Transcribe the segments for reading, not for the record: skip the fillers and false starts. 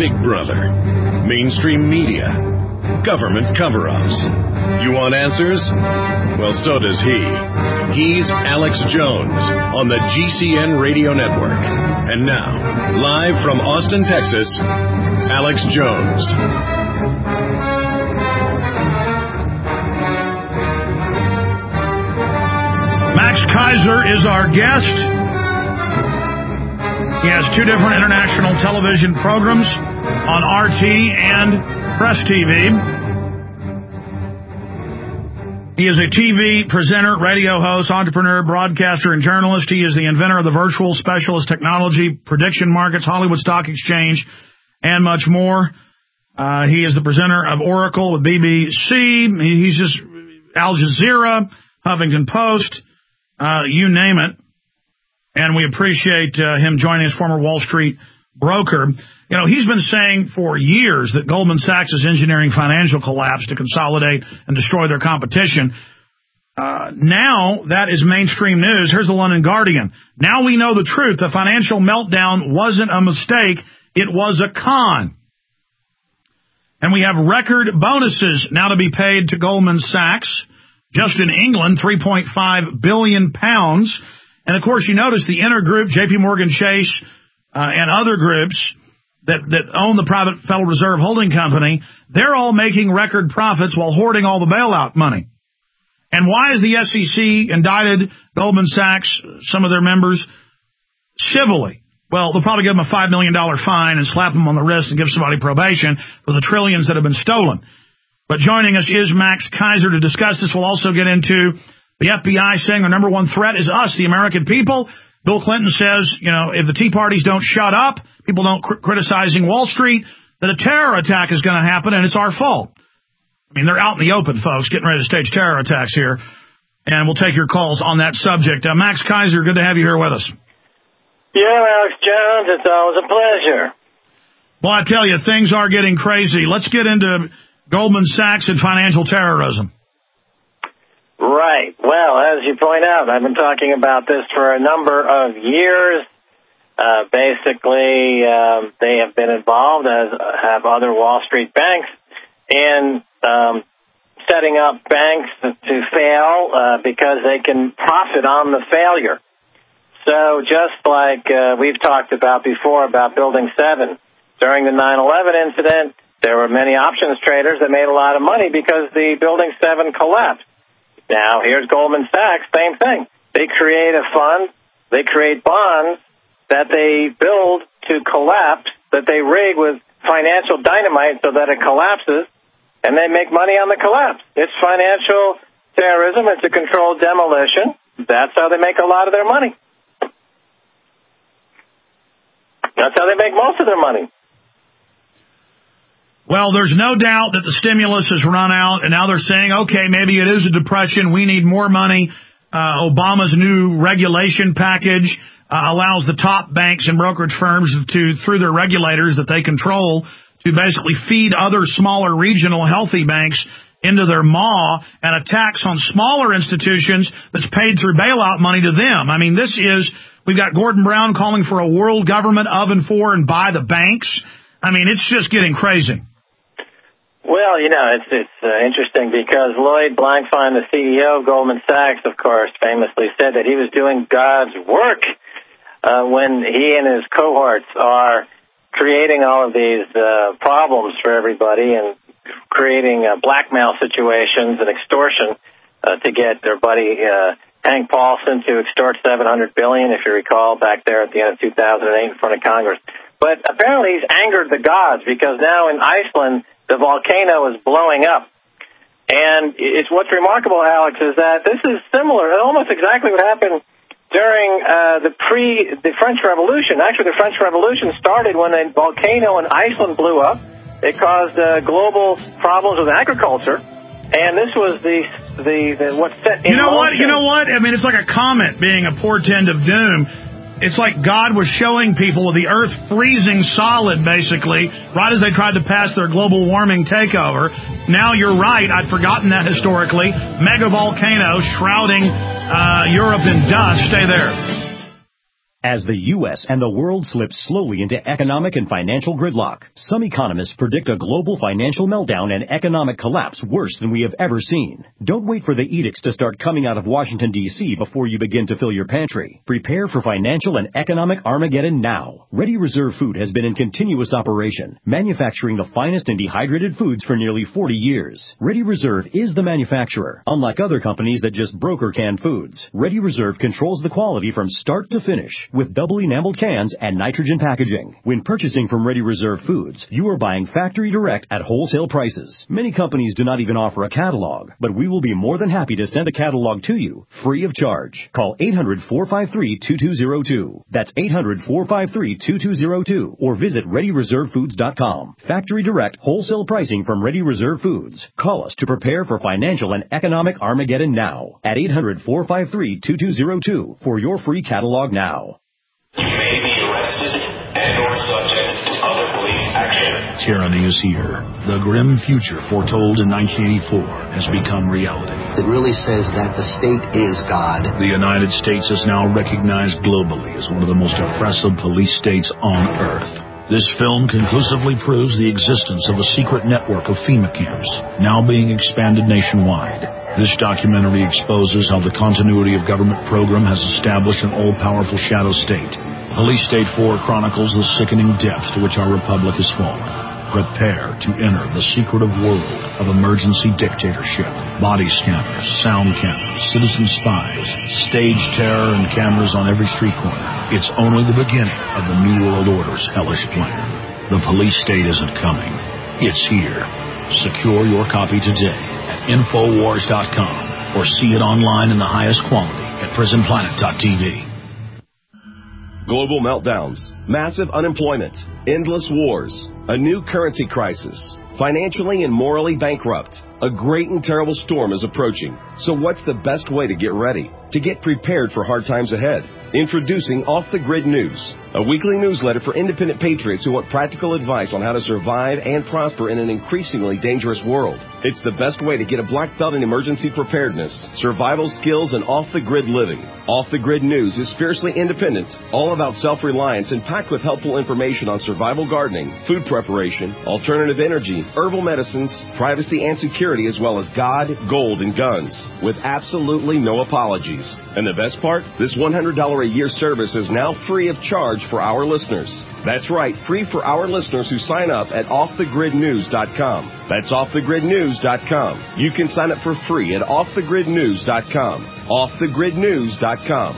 Big Brother, mainstream media, government cover-ups. You want answers? Well, so does he. He's Alex Jones on the GCN Radio Network. And now, live from Austin, Texas, Alex Jones. Max Keiser is our guest. He has two different international television programs on RT and Press TV. He is a TV presenter, radio host, entrepreneur, broadcaster, and journalist. He is the inventor of the virtual specialist technology, prediction markets, Hollywood Stock Exchange, and much more. He is the presenter of Oracle with BBC. He's just Al Jazeera, Huffington Post, you name it. And we appreciate him joining us, former Wall Street broker. You know, he's been saying for years that Goldman Sachs is engineering financial collapse to consolidate and destroy their competition. Now that is mainstream news. Here's the London Guardian. Now we know the truth. The financial meltdown wasn't a mistake. It was a con. And we have record bonuses now to be paid to Goldman Sachs. Just in England, £3.5 billion. And, of course, you notice the intergroup, J.P. Morgan Chase and other groups that own the private Federal Reserve Holding Company, they're all making record profits while hoarding all the bailout money. And why has the SEC indicted Goldman Sachs, some of their members, civilly? Well, they'll probably give them a $5 million fine and slap them on the wrist and give somebody probation for the trillions that have been stolen. But joining us is Max Keiser to discuss this. We'll also get into the FBI saying our number one threat is us, the American people. Bill Clinton says, you know, if the Tea Parties don't shut up, people don't criticizing Wall Street, that a terror attack is going to happen, and it's our fault. I mean, they're out in the open, folks, getting ready to stage terror attacks here. And we'll take your calls on that subject. Max Keiser, good to have you here with us. Yeah, Alex Jones, it's always a pleasure. Well, I tell you, things are getting crazy. Let's get into Goldman Sachs and financial terrorism. Right. Well, as you point out, I've been talking about this for a number of years. Basically, they have been involved, as have other Wall Street banks, in setting up banks to fail because they can profit on the failure. So just like we've talked about before about Building 7, during the 9/11 incident, there were many options traders that made a lot of money because the Building 7 collapsed. Now, here's Goldman Sachs, same thing. They create a fund, they create bonds that they build to collapse, that they rig with financial dynamite so that it collapses, and they make money on the collapse. It's financial terrorism. It's a controlled demolition. That's how they make a lot of their money. That's how they make most of their money. Well, there's no doubt that the stimulus has run out, and now they're saying, okay, maybe it is a depression. We need more money. Obama's new regulation package allows the top banks and brokerage firms to, through their regulators that they control, to basically feed other smaller regional healthy banks into their maw, and a tax on smaller institutions that's paid through bailout money to them. I mean, we've got Gordon Brown calling for a world government of and for and by the banks. I mean, it's just getting crazy. Well, you know, it's interesting because Lloyd Blankfein, the CEO of Goldman Sachs, of course, famously said that he was doing God's work when he and his cohorts are creating all of these problems for everybody and creating blackmail situations and extortion to get their buddy Hank Paulson to extort $700 billion, if you recall, back there at the end of 2008 in front of Congress. But apparently he's angered the gods because now in Iceland, the volcano is blowing up. And what's remarkable, Alex, is that this is similar, almost exactly what happened during the French Revolution. Actually, the French Revolution started when a volcano in Iceland blew up. It caused global problems with agriculture. And this was what set in motion. You know what? I mean, it's like a comet being a portend of doom. It's like God was showing people with the earth freezing solid, basically, right as they tried to pass their global warming takeover. Now, you're right. I'd forgotten that historically. Mega volcano shrouding Europe in dust. Stay there. As the U.S. and the world slip slowly into economic and financial gridlock, some economists predict a global financial meltdown and economic collapse worse than we have ever seen. Don't wait for the edicts to start coming out of Washington, D.C. before you begin to fill your pantry. Prepare for financial and economic Armageddon now. Ready Reserve Food has been in continuous operation, manufacturing the finest and dehydrated foods for nearly 40 years. Ready Reserve is the manufacturer. Unlike other companies that just broker canned foods, Ready Reserve controls the quality from start to finish, with double enameled cans and nitrogen packaging. When purchasing from Ready Reserve Foods, you are buying factory direct at wholesale prices. Many companies do not even offer a catalog, but we will be more than happy to send a catalog to you, free of charge. Call 800-453-2202. That's 800-453-2202, or visit ReadyReserveFoods.com. Factory direct wholesale pricing from Ready Reserve Foods. Call us to prepare for financial and economic Armageddon now at 800-453-2202 for your free catalog now. You may be arrested and or subject to other police action. Tyranny is here. The grim future foretold in 1984 has become reality. It really says that the state is God. The United States is now recognized globally as one of the most oppressive police states on Earth. This film conclusively proves the existence of a secret network of FEMA camps, now being expanded nationwide. This documentary exposes how the continuity of government program has established an all-powerful shadow state. Police State 4 chronicles the sickening depth to which our republic has fallen. Prepare to enter the secretive world of emergency dictatorship. Body scanners, sound cameras, citizen spies, stage terror, and cameras on every street corner. It's only the beginning of the New World Order's hellish plan. The police state isn't coming. It's here. Secure your copy today at Infowars.com or see it online in the highest quality at PrisonPlanet.tv. Global meltdowns, massive unemployment, endless wars, a new currency crisis, financially and morally bankrupt. A great and terrible storm is approaching. So what's the best way to get ready? To get prepared for hard times ahead? Introducing Off the Grid News, a weekly newsletter for independent patriots who want practical advice on how to survive and prosper in an increasingly dangerous world. It's the best way to get a black belt in emergency preparedness, survival skills, and off-the-grid living. Off the Grid News is fiercely independent, all about self-reliance, and packed with helpful information on survival gardening, food preparation, alternative energy, herbal medicines, privacy and security, as well as God, gold, and guns, with absolutely no apologies. And the best part? This $100 a year service is now free of charge for our listeners. That's right, free for our listeners who sign up at OffTheGridNews.com. That's OffTheGridNews.com. You can sign up for free at OffTheGridNews.com. OffTheGridNews.com.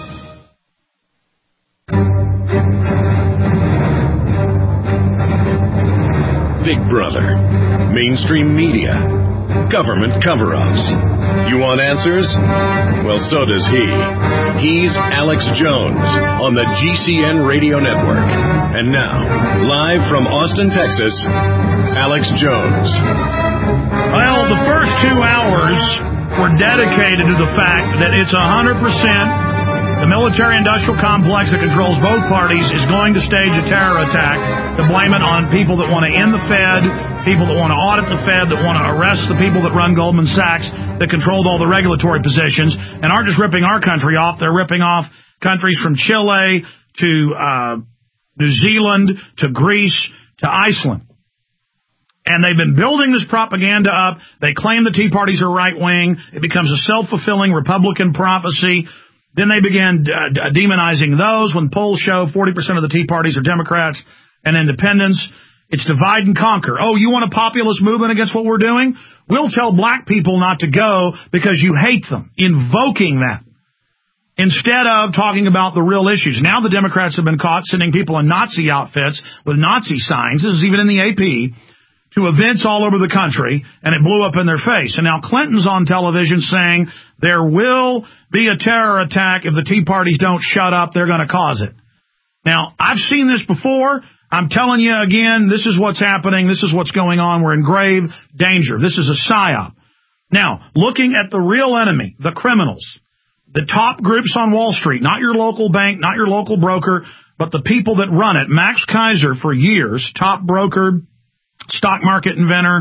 Big Brother, mainstream media, government cover-ups. You want answers? Well, so does he. He's Alex Jones on the GCN Radio Network. And now, live from Austin, Texas, Alex Jones. Well, the first 2 hours were dedicated to the fact that it's 100% the military-industrial complex that controls both parties is going to stage a terror attack to blame it on people that want to end the Fed, people that want to audit the Fed, that want to arrest the people that run Goldman Sachs, that controlled all the regulatory positions, and aren't just ripping our country off, they're ripping off countries from Chile to New Zealand to Greece to Iceland. And they've been building this propaganda up. They claim the Tea Parties are right-wing. It becomes a self-fulfilling Republican prophecy. Then they began demonizing those when polls show 40% of the Tea Parties are Democrats and independents. It's divide and conquer. Oh, you want a populist movement against what we're doing? We'll tell black people not to go because you hate them, invoking that, instead of talking about the real issues. Now the Democrats have been caught sending people in Nazi outfits with Nazi signs. This is even in the AP. To events all over the country, and it blew up in their face. And now Clinton's on television saying there will be a terror attack if the Tea Parties don't shut up, they're going to cause it. Now, I've seen this before. I'm telling you again, this is what's happening. This is what's going on. We're in grave danger. This is a psyop. Now, looking at the real enemy, the criminals, the top groups on Wall Street, not your local bank, not your local broker, but the people that run it. Max Kaiser, for years, top broker, stock market inventor,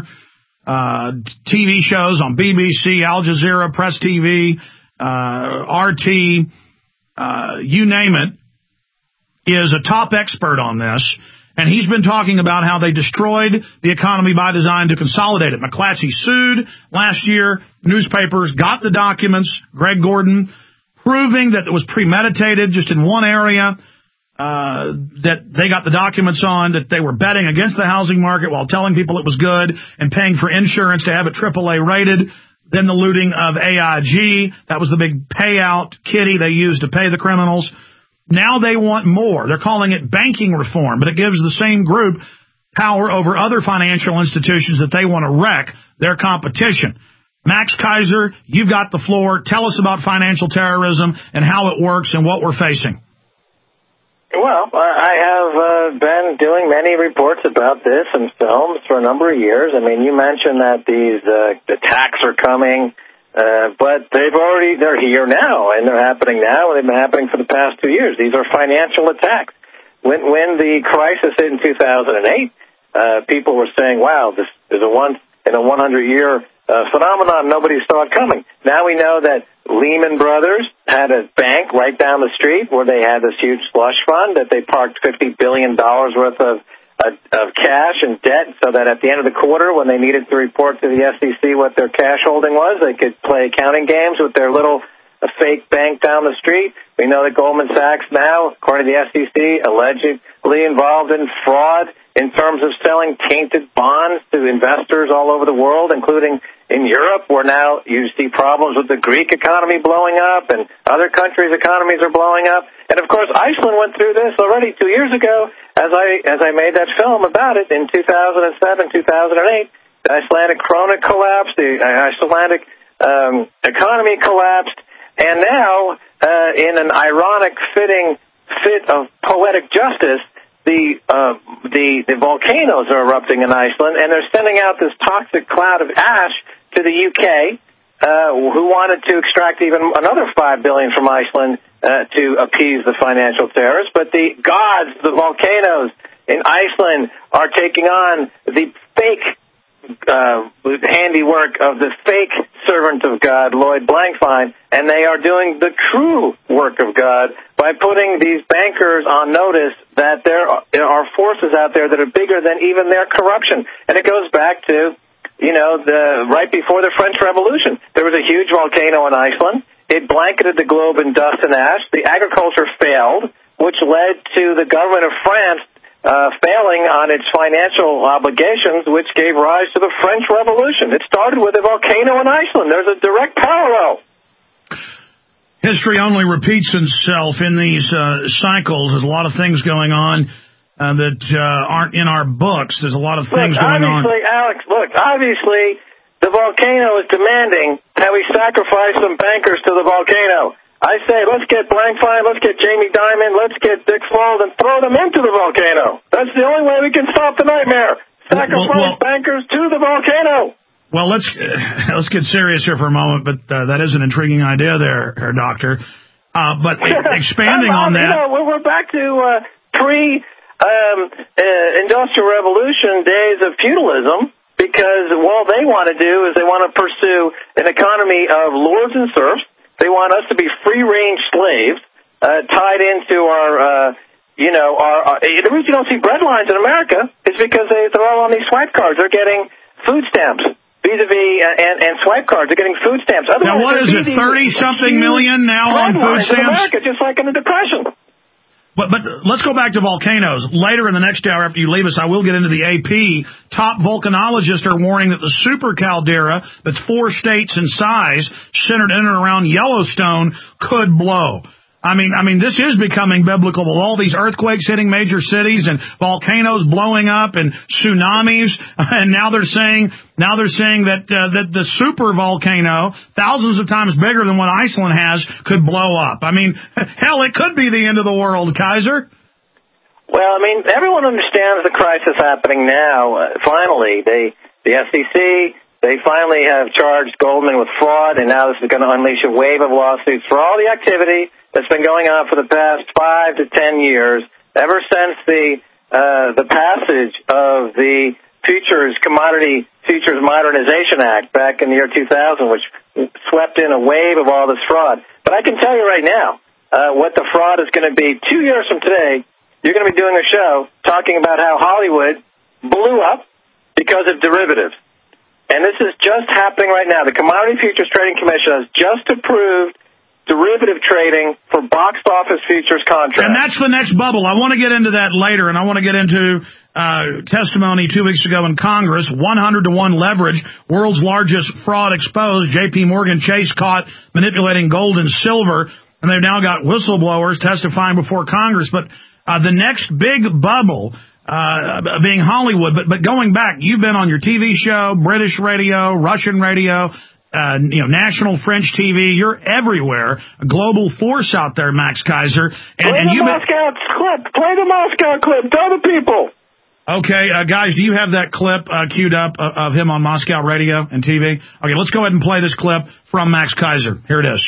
TV shows on BBC, Al Jazeera, Press TV, RT, you name it. is a top expert on this, and he's been talking about how they destroyed the economy by design to consolidate it. McClatchy sued last year. Newspapers got the documents, Greg Gordon, proving that it was premeditated just in one area, that they got the documents on, that they were betting against the housing market while telling people it was good and paying for insurance to have it AAA rated. Then the looting of AIG, that was the big payout kitty they used to pay the criminals. Now they want more. They're calling it banking reform, but it gives the same group power over other financial institutions that they want to wreck their competition. Max Keiser, you've got the floor. Tell us about financial terrorism and how it works and what we're facing. Well, I have been doing many reports about this and films for a number of years. I mean, you mentioned that these attacks are coming, but they're here now, and they're happening now, and they've been happening for the past 2 years. These are financial attacks. When the crisis hit in 2008, people were saying, wow, this is a once in a 100-year phenomenon nobody saw it coming. Now we know that Lehman Brothers had a bank right down the street where they had this huge slush fund that they parked $50 billion worth of cash and debt so that at the end of the quarter when they needed to report to the SEC what their cash holding was, they could play accounting games with their little fake bank down the street. We know that Goldman Sachs now, according to the SEC, allegedly involved in fraud in terms of selling tainted bonds to investors all over the world, including in Europe, where now you see problems with the Greek economy blowing up and other countries' economies are blowing up. And, of course, Iceland went through this already 2 years ago as I made that film about it in 2007, 2008. The Icelandic krona collapsed, the Icelandic economy collapsed, and now, in an ironic fit of poetic justice, the volcanoes are erupting in Iceland, and they're sending out this toxic cloud of ash to the UK, who wanted to extract even another $5 billion from Iceland to appease the financial terrorists. But the gods, the volcanoes in Iceland, are taking on the fake handiwork of the fake servant of God, Lloyd Blankfein, and they are doing the true work of God by putting these bankers on notice that there are forces out there that are bigger than even their corruption. And it goes back to, right before the French Revolution. There was a huge volcano in Iceland. It blanketed the globe in dust and ash. The agriculture failed, which led to the government of France failing on its financial obligations, which gave rise to the French Revolution. It started with a volcano in Iceland. There's a direct parallel. History only repeats itself in these cycles. There's a lot of things going on that aren't in our books. There's a lot of things going on. Alex, obviously, the volcano is demanding that we sacrifice some bankers to the volcano. I say, let's get Blankfein, let's get Jamie Dimon, let's get Dick Fold, and throw them into the volcano. That's the only way we can stop the nightmare. Sacrifice bankers to the volcano. Well, let's get serious here for a moment, but that is an intriguing idea there, Herr Doctor. But expanding on that... we're back to pre-industrial revolution days of feudalism, because all they want to do is they want to pursue an economy of lords and serfs. They want us to be free-range slaves, tied into our the reason you don't see bread lines in America is because they're all on these swipe cards. They're getting food stamps, vis-a-vis, and swipe cards. They're getting food stamps. Now, what is it, 30-something million now on food stamps? In America, just like in the Depression. But let's go back to volcanoes. Later in the next hour after you leave us, I will get into the AP. Top volcanologists are warning that the super caldera, that's 4 states in size, centered in and around Yellowstone, could blow. I mean, this is becoming biblical with all these earthquakes hitting major cities and volcanoes blowing up and tsunamis. And now they're saying that the super volcano, thousands of times bigger than what Iceland has, could blow up. I mean, hell, it could be the end of the world, Keiser. Well, I mean, everyone understands the crisis happening now. Finally, the SEC, they finally have charged Goldman with fraud, and now this is going to unleash a wave of lawsuits for all the activity that's been going on for the past 5 to 10 years, ever since the passage of the Commodity Futures Modernization Act back in the year 2000, which swept in a wave of all this fraud. But I can tell you right now what the fraud is going to be 2 years from today you're going to be doing a show talking about how Hollywood blew up because of derivatives. And this is just happening right now. The Commodity Futures Trading Commission has just approved derivative trading for box office futures contracts. And that's the next bubble. I want to get into that later, and I want to get into testimony 2 weeks ago in Congress, 100-to-1 leverage, world's largest fraud exposed. J.P. Morgan Chase caught manipulating gold and silver, and they've now got whistleblowers testifying before Congress. But the next big bubble being Hollywood. But going back, you've been on your TV show, British radio, Russian radio, national French TV. You're everywhere. A global force out there, Max Keiser. Play the Moscow clip. Tell the people. Okay, guys, do you have that clip queued up of him on Moscow radio and TV? Okay, let's go ahead and play this clip from Max Keiser. Here it is.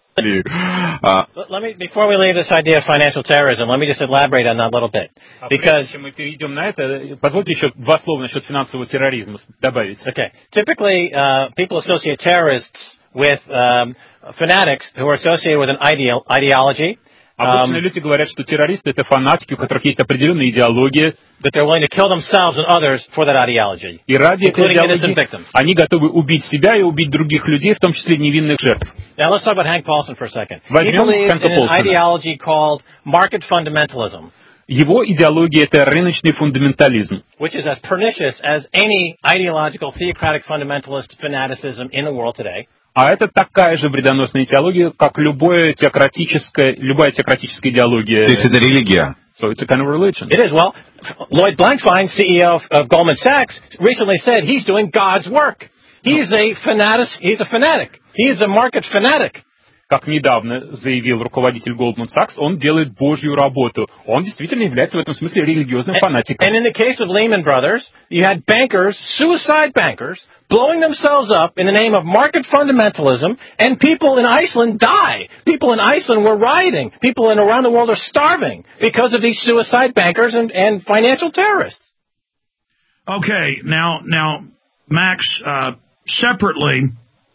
Let me, before we leave this idea of financial terrorism, let me just elaborate on that a little bit. Because мы перейдем на это, позвольте еще 2 слова насчет финансового терроризма добавить. Okay. Typically, people associate terrorists with fanatics who are associated with an ideology. Обычно люди говорят, что террористы — это фанатики, у которых есть определенная идеология, that they're willing to kill themselves and others for that ideology, и ради этой innocent victims. Они готовы убить себя и убить других людей, в том числе невинных жертв. Now let's talk about Hank Paulson for a second. He Возьмем believes Хэнка in an Полсона. ideology called market fundamentalism. Его идеология — это рыночный фундаментализм, which is as pernicious as any ideological theocratic fundamentalist fanaticism in the world today. А это такая же вредоносная идеология, как любая теократическая идеология. То есть это религия. So it's a kind of religion. It is. Well, Lloyd Blankfein, CEO of Goldman Sachs, recently said he's doing God's work. He's a fanatic. He is a market fanatic. Как недавно заявил руководитель Goldman Sachs, он делает Божью работу. Он действительно является в этом смысле религиозным фанатиком. And in the case of Lehman Brothers, you had bankers, suicide bankers, blowing themselves up in the name of market fundamentalism, and people in Iceland die. People in Iceland were rioting. People around the world are starving because of these suicide bankers and financial terrorists. Okay, now, Max, separately,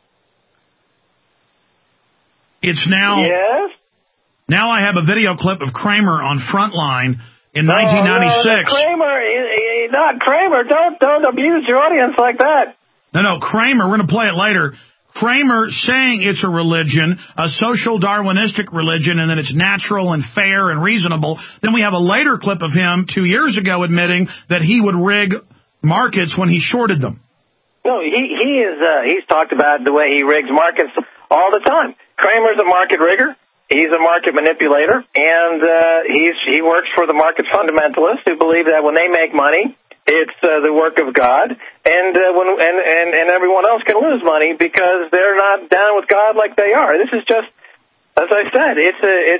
it's now. Yes? Now I have a video clip of Kramer on Frontline in 1996. Kramer, not Kramer. Don't abuse your audience like that. No, Kramer. We're going to play it later. Kramer saying it's a religion, a social Darwinistic religion, and that it's natural and fair and reasonable. Then we have a later clip of him 2 years ago admitting that he would rig markets when he shorted them. No, he's talked about the way he rigs markets all the time. Kramer's a market rigger. He's a market manipulator, and he works for the market fundamentalists who believe that when they make money, it's the work of God, and everyone else can lose money because they're not down with God like they are. This is just, as I said, it's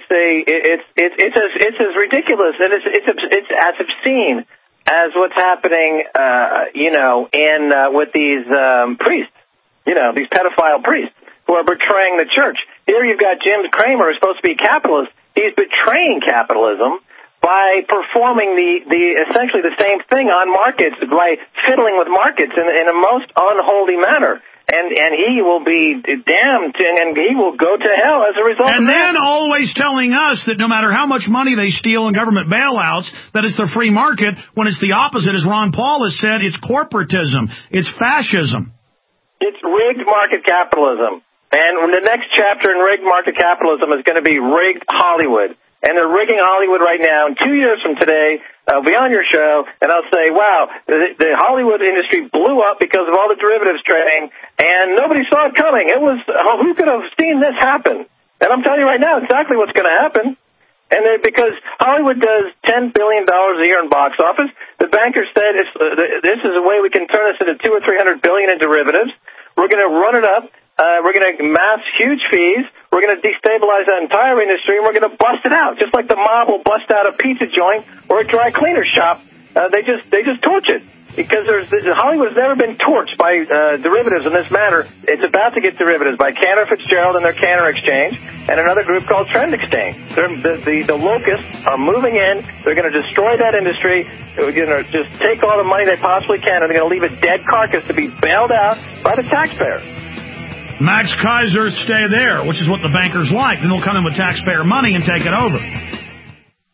as ridiculous and it's as obscene as what's happening, with these priests, these pedophile priests who are betraying the church. Here you've got Jim Cramer, who's supposed to be a capitalist. He's betraying capitalism by performing essentially the same thing on markets, by fiddling with markets in a most unholy manner. And he will be damned, and he will go to hell as a result of that. And then always telling us that no matter how much money they steal in government bailouts, that it's the free market, when it's the opposite, as Ron Paul has said, it's corporatism, it's fascism. It's rigged market capitalism. And the next chapter in rigged market capitalism is going to be rigged Hollywood. And they're rigging Hollywood right now. And 2 years from today, I'll be on your show, and I'll say, wow, the Hollywood industry blew up because of all the derivatives trading, and nobody saw it coming. It was, who could have seen this happen? And I'm telling you right now exactly what's going to happen. And because Hollywood does $10 billion a year in box office, the bankers said this is a way we can turn this into $200 or $300 billion in derivatives. We're going to run it up. We're going to amass huge fees. We're going to destabilize that entire industry, and we're going to bust it out, just like the mob will bust out a pizza joint or a dry cleaner shop. They just torch it because Hollywood has never been torched by derivatives in this manner. It's about to get derivatives by Cantor Fitzgerald and their Cantor Exchange, and another group called Trend Exchange. The locusts are moving in. They're going to destroy that industry. They're going to just take all the money they possibly can, and they're going to leave a dead carcass to be bailed out by the taxpayer. Max Keiser, stay there, which is what the bankers like. Then they'll come in with taxpayer money and take it over.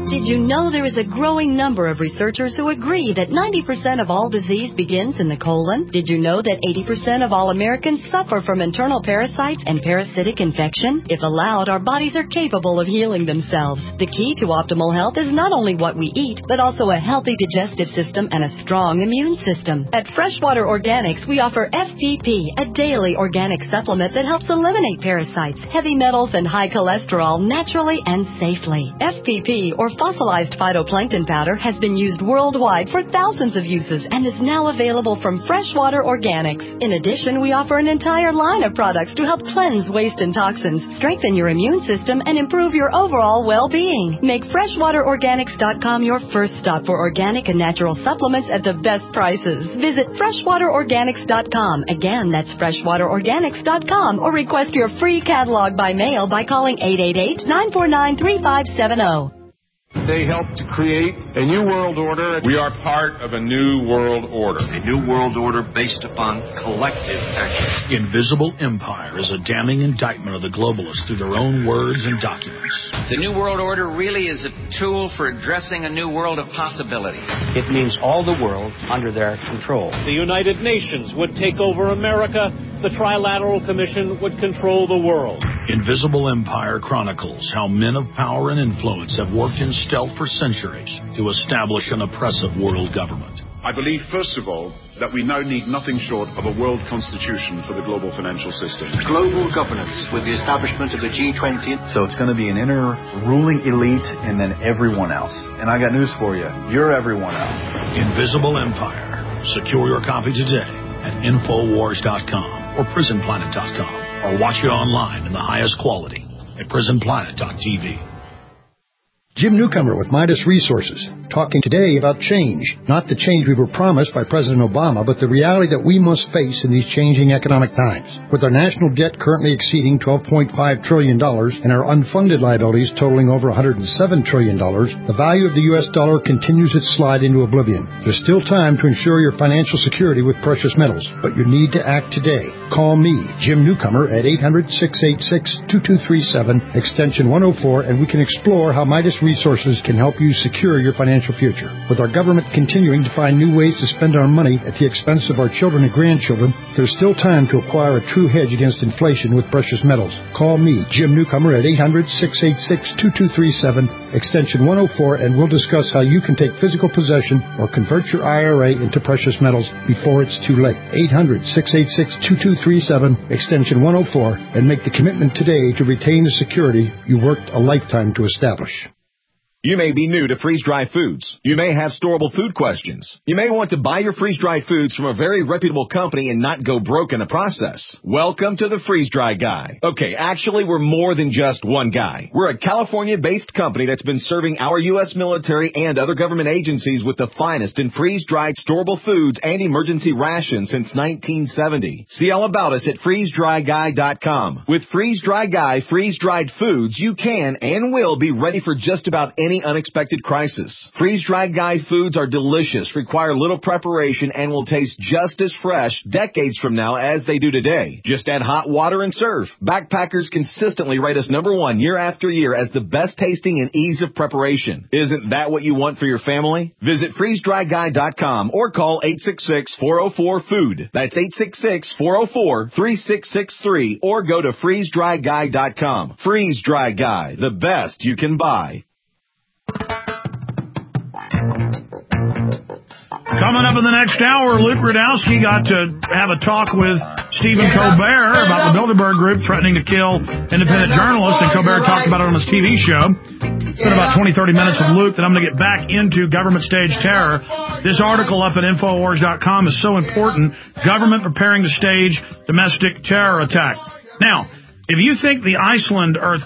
Did you know there is a growing number of researchers who agree that 90% of all disease begins in the colon? Did you know that 80% of all Americans suffer from internal parasites and parasitic infection? If allowed, our bodies are capable of healing themselves. The key to optimal health is not only what we eat, but also a healthy digestive system and a strong immune system. At Freshwater Organics, we offer FPP, a daily organic supplement that helps eliminate parasites, heavy metals, and high cholesterol naturally and safely. FPP, or fossilized phytoplankton powder, has been used worldwide for thousands of uses and is now available from Freshwater Organics. In addition, we offer an entire line of products to help cleanse waste and toxins, strengthen your immune system, and improve your overall well-being. Make FreshwaterOrganics.com your first stop for organic and natural supplements at the best prices. Visit FreshwaterOrganics.com. Again, that's FreshwaterOrganics.com, or request your free catalog by mail by calling 888-949-3570. They helped to create a new world order. We are part of a new world order. A new world order based upon collective action. Invisible Empire is a damning indictment of the globalists through their own words and documents. The new world order really is a tool for addressing a new world of possibilities. It means all the world under their control. The United Nations would take over America. The Trilateral Commission would control the world. Invisible Empire chronicles how men of power and influence have worked in stealth for centuries to establish an oppressive world government. I believe, first of all, that we now need nothing short of a world constitution for the global financial system. Global governance with the establishment of the G20. So it's going to be an inner ruling elite and then everyone else. And I got news for you. You're everyone else. Invisible Empire. Secure your copy today at Infowars.com or PrisonPlanet.com, or watch it online in the highest quality at PrisonPlanet.tv. Jim Newcomer with Midas Resources, talking today about change. Not the change we were promised by President Obama, but the reality that we must face in these changing economic times. With our national debt currently exceeding $12.5 trillion and our unfunded liabilities totaling over $107 trillion, the value of the U.S. dollar continues its slide into oblivion. There's still time to ensure your financial security with precious metals, but you need to act today. Call me, Jim Newcomer, at 800-686-2237, extension 104, and we can explore how Midas Resources can help you secure your financial future. With our government continuing to find new ways to spend our money at the expense of our children and grandchildren, there's still time to acquire a true hedge against inflation with precious metals. Call me, Jim Newcomer, at 800-686-2237, extension 104, and we'll discuss how you can take physical possession or convert your IRA into precious metals before it's too late. 800-686-2237, extension 104, and make the commitment today to retain the security you worked a lifetime to establish. You may be new to freeze-dried foods. You may have storable food questions. You may want to buy your freeze-dried foods from a very reputable company and not go broke in the process. Welcome to the Freeze-Dry Guy. Okay, actually, we're more than just one guy. We're a California-based company that's been serving our U.S. military and other government agencies with the finest in freeze-dried storable foods and emergency rations since 1970. See all about us at freezedryguy.com. With Freeze-Dry Guy freeze-dried foods, you can and will be ready for just about any unexpected crisis. Freeze-Dried Guy foods are delicious, require little preparation, and will taste just as fresh decades from now as they do today. Just add hot water and serve. Backpackers consistently rate us #1 year after year as the best tasting and ease of preparation. Isn't that what you want for your family? Visit freezedryguy.com or call 866-404-FOOD. That's 866-404-3663, or go to freezedryguy.com. Freeze-Dry Guy, the best you can buy. Coming up in the next hour, Luke Rudowski got to have a talk with Stephen Colbert about the Bilderberg Group threatening to kill independent journalists, and Colbert talked about it on his TV show. Spent about 20-30 minutes with Luke, then I'm going to get back into government stage terror. This article up at Infowars.com is so important. Government preparing to stage domestic terror attack. Now, if you think the Iceland earth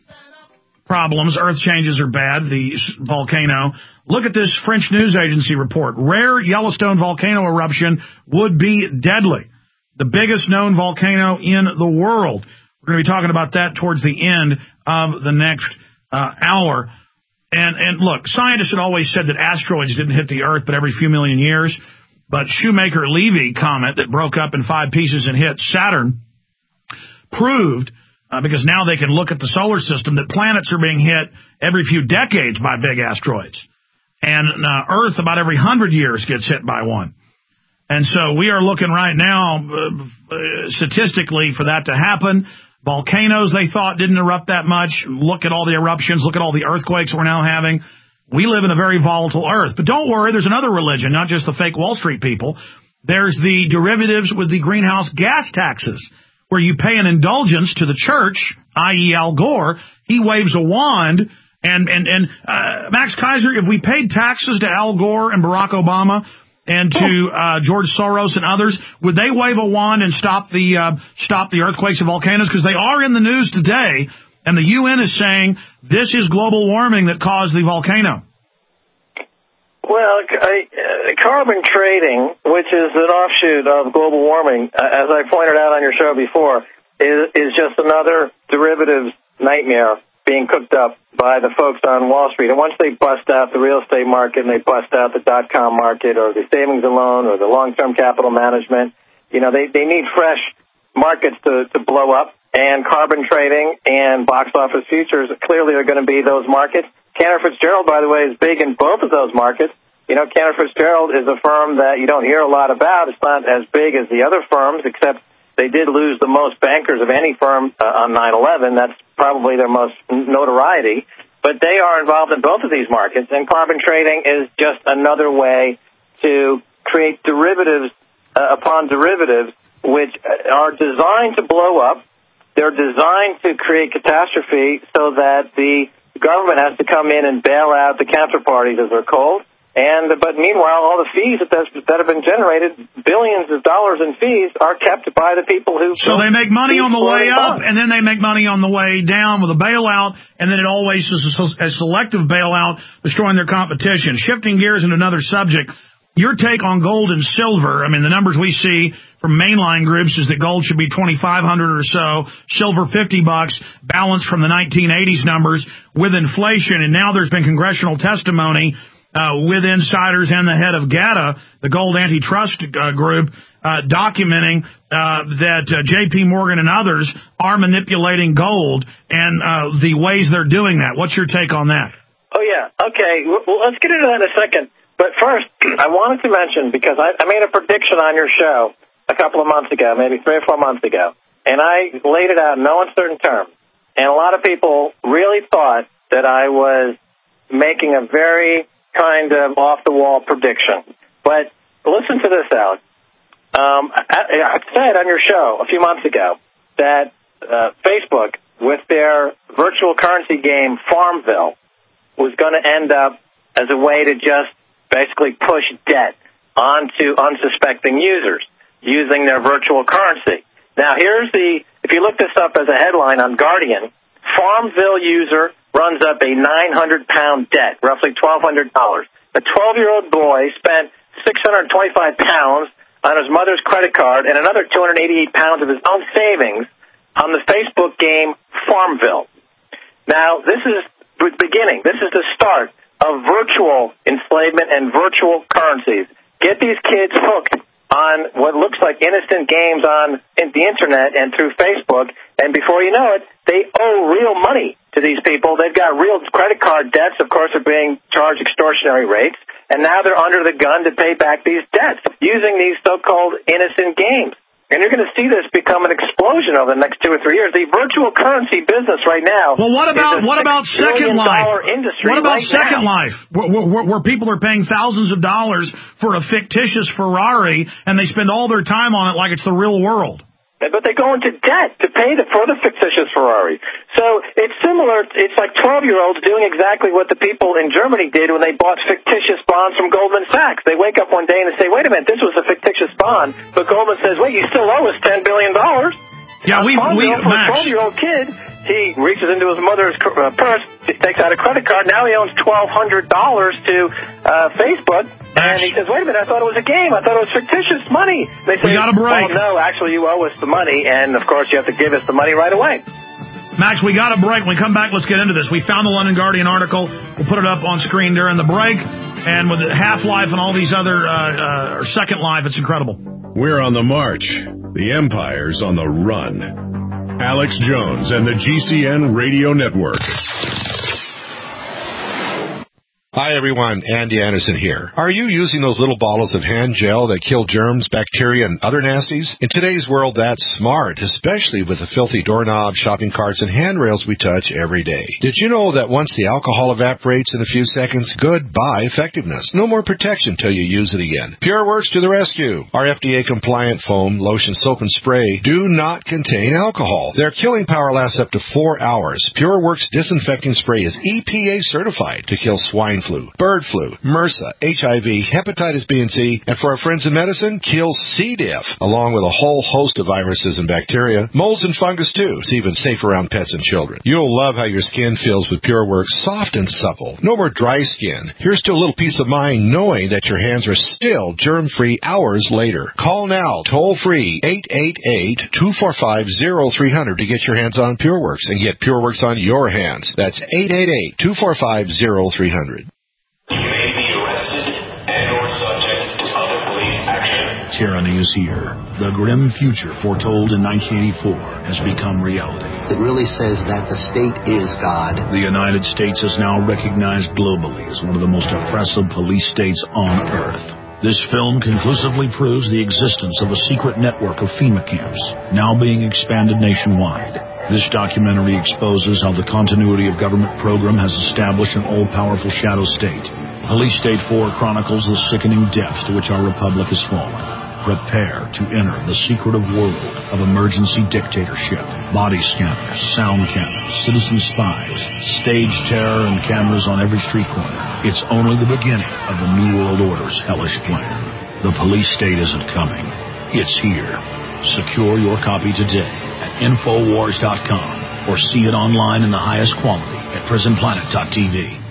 changes are bad, the volcano, look at this French news agency report. Rare Yellowstone volcano eruption would be deadly. The biggest known volcano in the world. We're going to be talking about that towards the end of the next hour. And look, scientists had always said that asteroids didn't hit the Earth but every few million years. But Shoemaker-Levy comet that broke up in 5 pieces and hit Saturn proved because now they can look at the solar system, that planets are being hit every few decades by big asteroids. And Earth, about every 100 years, gets hit by one. And so we are looking right now, statistically, for that to happen. Volcanoes, they thought, didn't erupt that much. Look at all the eruptions. Look at all the earthquakes we're now having. We live in a very volatile Earth. But don't worry, there's another religion, not just the fake Wall Street people. There's the derivatives with the greenhouse gas taxes, where you pay an indulgence to the church, i.e. Al Gore. He waves a wand. And Max Kaiser, if we paid taxes to Al Gore and Barack Obama and to George Soros and others, would they wave a wand and stop the earthquakes and volcanoes? Because they are in the news today, and the UN is saying this is global warming that caused the volcano. Well, carbon trading, which is an offshoot of global warming, as I pointed out on your show before, is just another derivatives nightmare being cooked up by the folks on Wall Street. And once they bust out the real estate market and they bust out the .com market or the savings and loan or the long-term capital management, they need fresh markets to blow up. And carbon trading and box office futures clearly are going to be those markets. Cantor Fitzgerald, by the way, is big in both of those markets. Cantor Fitzgerald is a firm that you don't hear a lot about. It's not as big as the other firms, except they did lose the most bankers of any firm on 9/11. That's probably their most notoriety. But they are involved in both of these markets, and carbon trading is just another way to create derivatives upon derivatives, which are designed to blow up. They're designed to create catastrophe so that the government has to come in and bail out the counterparties, as they're called. But meanwhile, all the fees that have been generated, billions of dollars in fees, are kept by the people who... So they make money on the way up, and then they make money on the way down with a bailout, and then it always is a selective bailout, destroying their competition. Shifting gears into another subject, your take on gold and silver. I mean, the numbers we see from mainline groups is that gold should be $2,500 or so, silver $50, balanced from the 1980s numbers with inflation. And now there's been congressional testimony with insiders and the head of GATA, the gold antitrust group, documenting that J.P. Morgan and others are manipulating gold and the ways they're doing that. What's your take on that? Oh, yeah. Okay. Well, let's get into that in a second. But first, I wanted to mention, because I made a prediction on your show a couple of months ago, maybe 3 or 4 months ago, and I laid it out in no uncertain terms. And a lot of people really thought that I was making a very kind of off-the-wall prediction. But listen to this, Alex. I said on your show a few months ago that Facebook, with their virtual currency game Farmville, was going to end up as a way to just basically push debt onto unsuspecting users using their virtual currency. Now, if you look this up as a headline on Guardian, Farmville user runs up a 900-pound debt, roughly $1,200. A 12-year-old boy spent 625 pounds on his mother's credit card and another 288 pounds of his own savings on the Facebook game Farmville. Now, this is the beginning. This is the start of virtual enslavement and virtual currencies. Get these kids hooked on what looks like innocent games on the Internet and through Facebook, and before you know it, they owe real money to these people. They've got real credit card debts. Of course, they're being charged extortionary rates, and now they're under the gun to pay back these debts using these so-called innocent games. And you're going to see this become an explosion over the next 2 or 3 years. The virtual currency business right now. Well, what about Second Life? What about Second Life, where people are paying thousands of dollars for a fictitious Ferrari, and they spend all their time on it like it's the real world? But they go into debt to pay for the fictitious Ferrari. So it's similar. It's like 12-year-olds doing exactly what the people in Germany did when they bought fictitious bonds from Goldman Sachs. They wake up one day and they say, wait a minute, this was a fictitious bond. But Goldman says, wait, you still owe us $10 billion. Yeah, for a 12-year-old kid, he reaches into his mother's purse, takes out a credit card. Now he owns $1,200 to Facebook. And he says, wait a minute, I thought it was a game. I thought it was fictitious money. They say, we got a break. Well, no, actually, you owe us the money. And, of course, you have to give us the money right away. Max, we got a break. When we come back, let's get into this. We found the London Guardian article. We'll put it up on screen during the break. And with Half-Life and all these other Second Life, it's incredible. We're on the march. The Empire's on the run. Alex Jones and the GCN Radio Network. Hi, everyone. Andy Anderson here. Are you using those little bottles of hand gel that kill germs, bacteria, and other nasties? In today's world, that's smart, especially with the filthy doorknobs, shopping carts, and handrails we touch every day. Did you know that once the alcohol evaporates in a few seconds, goodbye effectiveness? No more protection till you use it again. PureWorks to the rescue. Our FDA-compliant foam, lotion, soap, and spray do not contain alcohol. Their killing power lasts up to 4 hours. PureWorks disinfecting spray is EPA certified to kill swine flu, bird flu, MRSA, HIV, hepatitis B and C, and for our friends in medicine, kill C. diff, along with a whole host of viruses and bacteria, molds and fungus too. It's even safe around pets and children. You'll love how your skin feels with PureWorks, soft and supple. No more dry skin. Here's to a little peace of mind knowing that your hands are still germ-free hours later. Call now, toll-free, 888-245-0300 to get your hands on PureWorks and get PureWorks on your hands. That's 888-245-0300. You may be arrested and or subject to other police action. Tyranny is here. The grim future foretold in 1984 has become reality. It really says that the state is God. The United States is now recognized globally as one of the most oppressive police states on earth. This film conclusively proves the existence of a secret network of FEMA camps, now being expanded nationwide. This documentary exposes how the continuity of government program has established an all-powerful shadow state. Police State 4 chronicles the sickening depths to which our republic has fallen. Prepare to enter the secretive world of emergency dictatorship, body scanners, sound cannons, citizen spies, stage terror, and cameras on every street corner. It's only the beginning of the New World Order's hellish plan. The police state isn't coming. It's here. Secure your copy today at Infowars.com or see it online in the highest quality at PrisonPlanet.tv.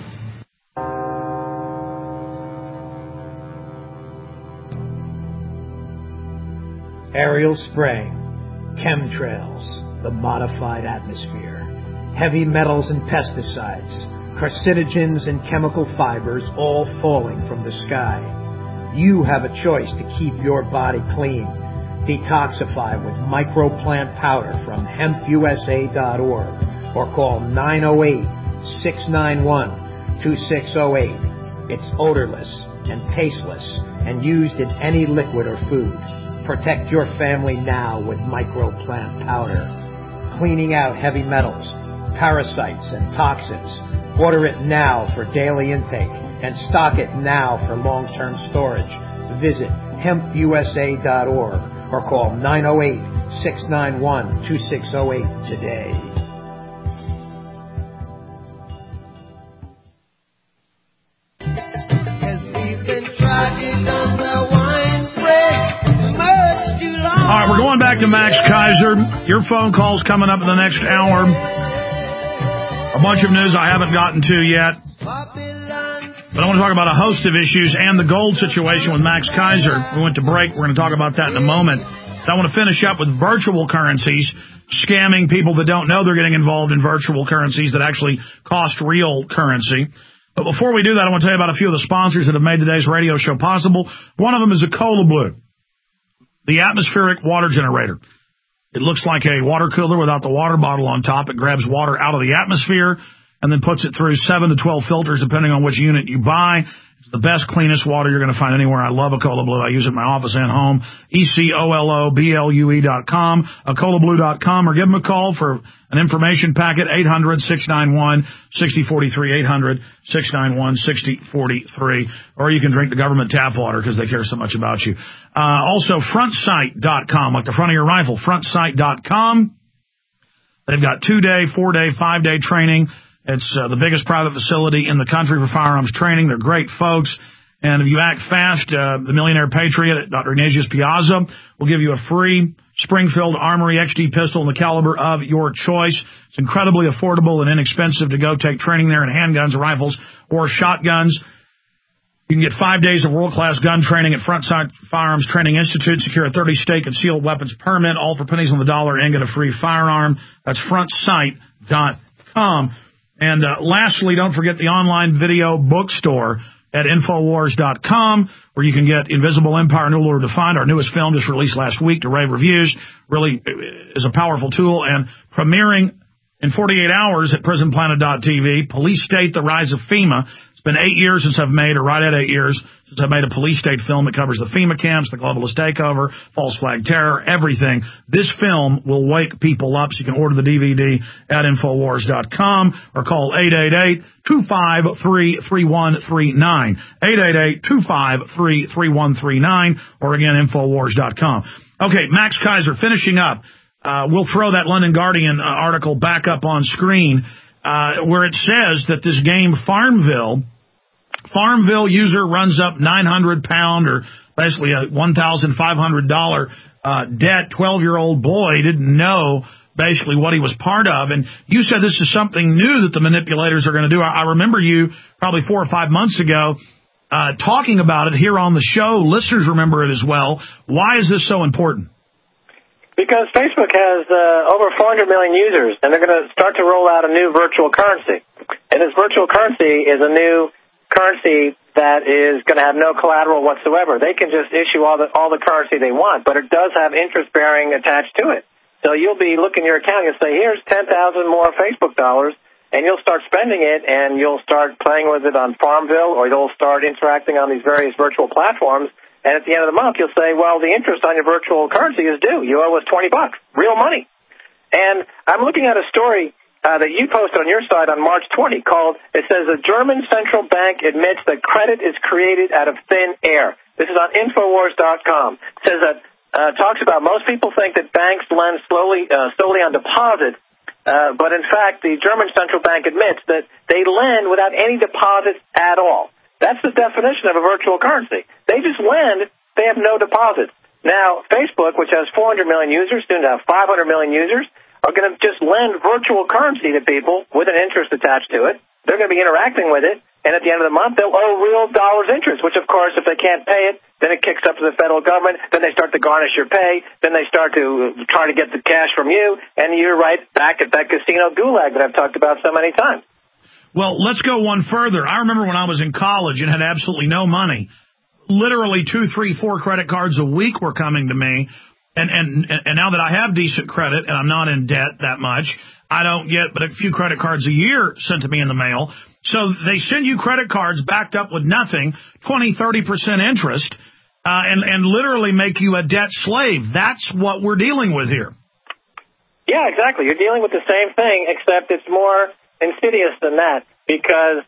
Aerial spraying, chemtrails, the modified atmosphere, heavy metals and pesticides, carcinogens and chemical fibers all falling from the sky. You have a choice to keep your body clean. Detoxify with microplant powder from hempusa.org or call 908-691-2608. It's odorless and tasteless and used in any liquid or food. Protect your family now with microplant powder. Cleaning out heavy metals, parasites, and toxins. Order it now for daily intake and stock it now for long-term storage. Visit hempusa.org or call 908-691-2608 today. All right, we're going back to Max Keiser. Your phone call's coming up in the next hour. A bunch of news I haven't gotten to yet. But I want to talk about a host of issues and the gold situation with Max Keiser. We went to break. We're going to talk about that in a moment. So I want to finish up with virtual currencies, scamming people that don't know they're getting involved in virtual currencies that actually cost real currency. But before we do that, I want to tell you about a few of the sponsors that have made today's radio show possible. One of them is Ecola Blue, the atmospheric water generator. It looks like a water cooler without the water bottle on top. It grabs water out of the atmosphere and then puts it through 7 to 12 filters, depending on which unit you buy. It's the best, cleanest water you're going to find anywhere. I love Ecola Blue. I use it in my office and home. ECOLOBLUE.com, EcolaBlue.com, or give them a call for an information packet, 800-691-6043, 800-691-6043. Or you can drink the government tap water because they care so much about you. Also, FrontSight.com, like the front of your rifle, FrontSight.com. They've got 2-day, 4-day, 5-day training. It's the biggest private facility in the country for firearms training. They're great folks. And if you act fast, the Millionaire Patriot, Dr. Ignatius Piazza, will give you a free Springfield Armory XD pistol in the caliber of your choice. It's incredibly affordable and inexpensive to go take training there in handguns, rifles, or shotguns. You can get 5 days of world-class gun training at Frontsight Firearms Training Institute. Secure a 30-state concealed weapons permit, all for pennies on the dollar, and get a free firearm. That's frontsight.com. And lastly, don't forget the online video bookstore. at Infowars.com, where you can get Invisible Empire, New World Defined, our newest film just released last week to rave reviews. Really is a powerful tool. And premiering in 48 hours at PrisonPlanet.tv, Police State, The Rise of FEMA. It's been 8 years since I've made, or right at 8 years, since I've made a police state film that covers the FEMA camps, the globalist takeover, false flag terror, everything. This film will wake people up, so you can order the DVD at Infowars.com or call 888-253-3139. 888-253-3139, or again, Infowars.com. Okay, Max Kaiser, finishing up. We'll throw that London Guardian article back up on screen, where it says that this game Farmville user runs up £900 or basically a $1,500 debt. 12-year-old boy didn't know basically what he was part of. And you said this is something new that the manipulators are going to do. I remember you probably 4 or 5 months ago talking about it here on the show. Listeners remember it as well. Why is this so important? Because Facebook has over 400 million users, and they're going to start to roll out a new virtual currency. And this virtual currency is a new currency that is going to have no collateral whatsoever. They can just issue all the currency they want, but it does have interest-bearing attached to it. So you'll be looking at your account and say, here's 10,000 more Facebook dollars, and you'll start spending it, and you'll start playing with it on Farmville, or you'll start interacting on these various virtual platforms. And at the end of the month, you'll say, well, the interest on your virtual currency is due. You owe us $20, real money. And I'm looking at a story that you posted on your site on March 20 called, it says, the German central bank admits that credit is created out of thin air. This is on Infowars.com. It says that, talks about most people think that banks lend solely on deposit, but in fact, the German central bank admits that they lend without any deposits at all. That's the definition of a virtual currency. They just lend. They have no deposits. Now, Facebook, which has 400 million users, soon to have 500 million users, are going to just lend virtual currency to people with an interest attached to it. They're going to be interacting with it, and at the end of the month, they'll owe real dollars interest, which, of course, if they can't pay it, then it kicks up to the federal government. Then they start to garnish your pay. Then they start to try to get the cash from you, and you're right back at that casino gulag that I've talked about so many times. Well, let's go one further. I remember when I was in college and had absolutely no money. Literally 2, 3, 4 credit cards a week were coming to me. And now that I have decent credit and I'm not in debt that much, I don't get but a few credit cards a year sent to me in the mail. So they send you credit cards backed up with nothing, 20, 30% interest, and literally make you a debt slave. That's what we're dealing with here. Yeah, exactly. You're dealing with the same thing, except it's more insidious than that, because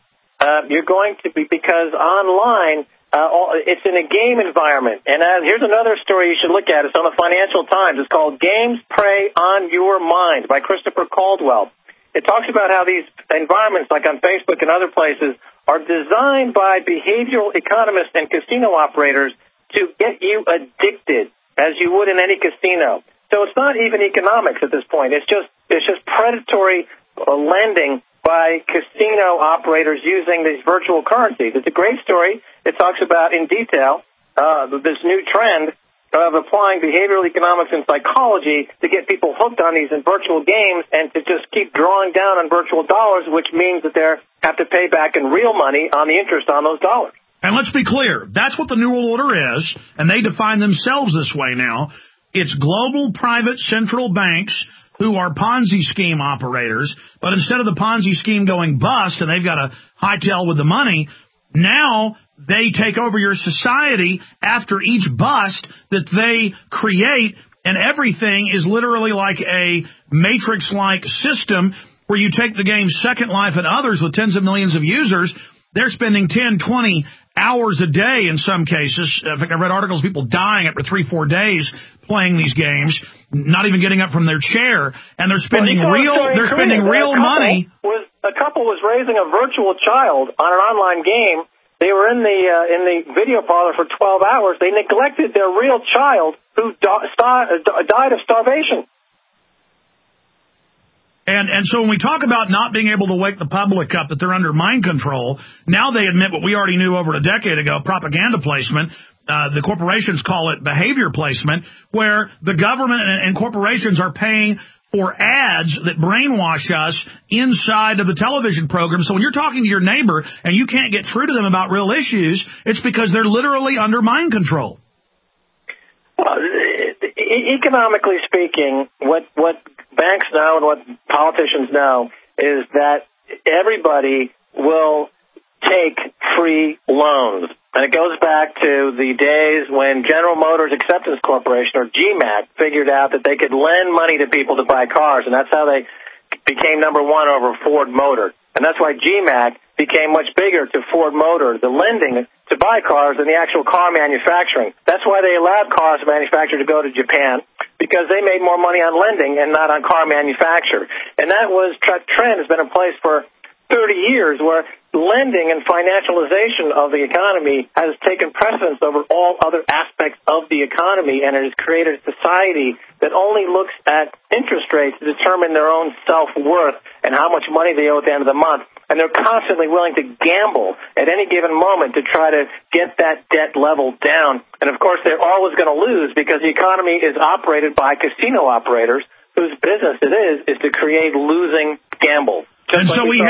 because online it's in a game environment. And here's another story you should look at. It's on the Financial Times. It's called Games Prey on Your Mind by Christopher Caldwell. It talks about how these environments, like on Facebook and other places, are designed by behavioral economists and casino operators to get you addicted, as you would in any casino. So it's not even economics at this point. It's just predatory lending by casino operators using these virtual currencies. It's a great story. It talks about in detail this new trend of applying behavioral economics and psychology to get people hooked on these virtual games and to just keep drawing down on virtual dollars, which means that they have to pay back in real money on the interest on those dollars. And let's be clear, that's what the New World Order is, and they define themselves this way now. It's global private central banks who are Ponzi scheme operators, but instead of the Ponzi scheme going bust and they've got to hightail with the money, now they take over your society after each bust that they create, and everything is literally like a Matrix-like system where you take the game Second Life and others with tens of millions of users. They're spending 10, 20 hours a day in some cases. I think I read articles of people dying after 3-4 days playing these games, not even getting up from their chair, and they're spending real money. A couple was raising a virtual child on an online game. They were in the video parlor for 12 hours. They neglected their real child who died of starvation. And so when we talk about not being able to wake the public up that they're under mind control, now they admit what we already knew over a decade ago, propaganda placement. The corporations call it behavior placement, where the government and corporations are paying for ads that brainwash us inside of the television program. So when you're talking to your neighbor and you can't get through to them about real issues, it's because they're literally under mind control. Well, economically speaking, what banks know and what politicians know is that everybody will take free loans. And it goes back to the days when General Motors Acceptance Corporation, or GMAC, figured out that they could lend money to people to buy cars, and that's how they became number one over Ford Motor. And that's why GMAC became much bigger to Ford Motor, the lending to buy cars, than the actual car manufacturing. That's why they allowed cars manufacturers to go to Japan, because they made more money on lending and not on car manufacture. And that trend has been in place for 30 years, where lending and financialization of the economy has taken precedence over all other aspects of the economy, and it has created a society that only looks at interest rates to determine their own self-worth and how much money they owe at the end of the month. And they're constantly willing to gamble at any given moment to try to get that debt level down. And, of course, they're always going to lose, because the economy is operated by casino operators whose business it is to create losing gamble. And so we